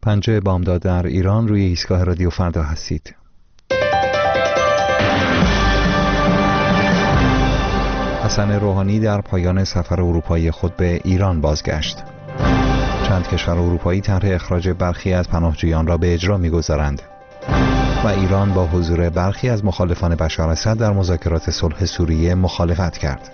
پنجه بامداد در ایران، روی ایستگاه رادیو فردا هستید. حسن روحانی در پایان سفر اروپایی خود به ایران بازگشت. چند کشور اروپایی طرح اخراج برخی از پناهجویان را به اجرا می‌گذارند و ایران با حضور برخی از مخالفان بشار اسد در مذاکرات صلح سوریه مخالفت کرد.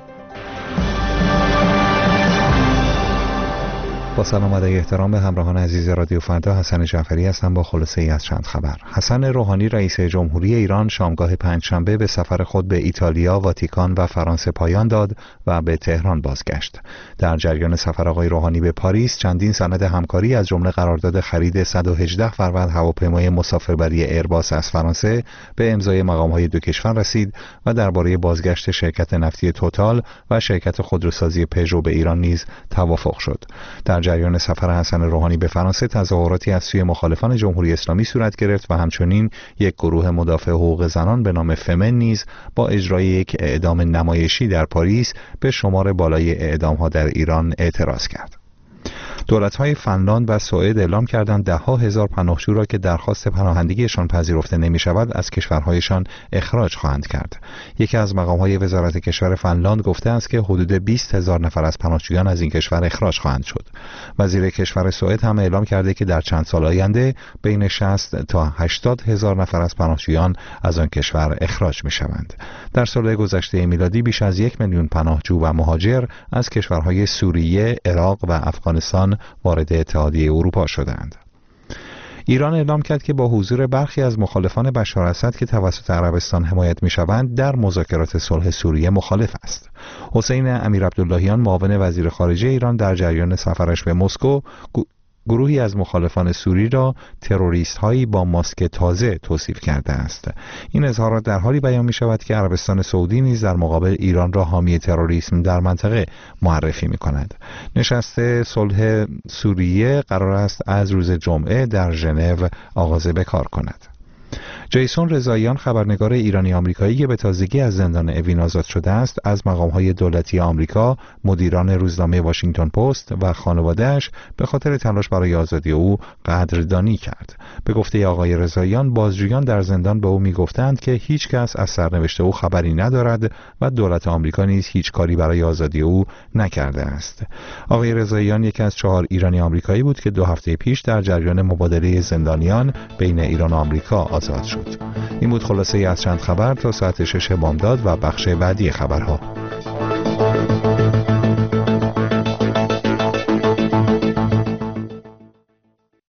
با سلام و احترام به همراهان عزیز رادیو فردا، حسن جعفری هستم با خلاصه ای از چند خبر. حسن روحانی رئیس جمهوری ایران شامگاه پنجشنبه به سفر خود به ایتالیا، واتیکان و فرانسه پایان داد و به تهران بازگشت. در جریان سفر آقای روحانی به پاریس چندین سند همکاری از جمله قرارداد خرید 118 فروند هواپیمای مسافربری ایرباس از فرانسه به امضای مقام‌های دو کشور رسید و درباره بازگشت شرکت نفتی توتال و شرکت خودروسازی پژو به ایران نیز توافق شد. در جریان سفر حسن روحانی به فرانسه تظاهراتی از سوی مخالفان جمهوری اسلامی صورت گرفت و همچنین یک گروه مدافع حقوق زنان به نام فمن نیز با اجرای یک اعدام نمایشی در پاریس به شمار بالای اعدام‌ها در ایران اعتراض کرد. دولت‌های فنلاند و سوئد اعلام کردند ده‌ها هزار پناهجو را که درخواست پناهندگیشان پذیرفته نمی‌شود از کشورهایشان اخراج خواهند کرد. یکی از مقام‌های وزارت کشور فنلاند گفته است که حدود 20,000 نفر از پناهجویان از این کشور اخراج خواهند شد. وزیر کشور سوئد هم اعلام کرده که در چند سال آینده بین 60 تا 80,000 نفر از پناهجویان از آن کشور اخراج می‌شوند. در سال گذشته میلادی بیش از 1 میلیون پناهجو و مهاجر از کشورهای سوریه، عراق و افغانستان وارد اتحادیه اروپا شدند. ایران اعلام کرد که با حضور برخی از مخالفان بشار اسد که توسط عربستان حمایت می‌شوند در مذاکرات صلح سوریه مخالف است. حسین امیرعبداللهیان معاون وزیر خارجه ایران در جریان سفرش به مسکو گروهی از مخالفان سوری را تروریست‌هایی با ماسک تازه توصیف کرده است. این اظهارات در حالی بیان می‌شود که عربستان سعودی نیز در مقابل ایران را حامی تروریسم در منطقه معرفی می‌کند. نشست صلح سوریه قرار است از روز جمعه در ژنو آغاز به کار کند. جیسون رضاییان، خبرنگار ایرانی آمریکایی که به تازگی از زندان اوین آزاد شده است، از مقام‌های دولتی آمریکا، مدیران روزنامه واشنگتن پست و خانواده‌اش به خاطر تلاش برای آزادی او قدردانی کرد. به گفته آقای رضاییان، بازجویان در زندان به او می‌گفتند که هیچ کس از سرنوشت او خبری ندارد و دولت آمریکا نیز هیچ کاری برای آزادی او نکرده است. آقای رضاییان یکی از 4 ایرانی آمریکایی بود که 2 هفته پیش در جریان مبادله زندانیان بین ایران و آمریکا آزاد شد. این بود خلاصه ای از چند خبر تا ساعت 6 بامداد و بخش بعدی خبرها.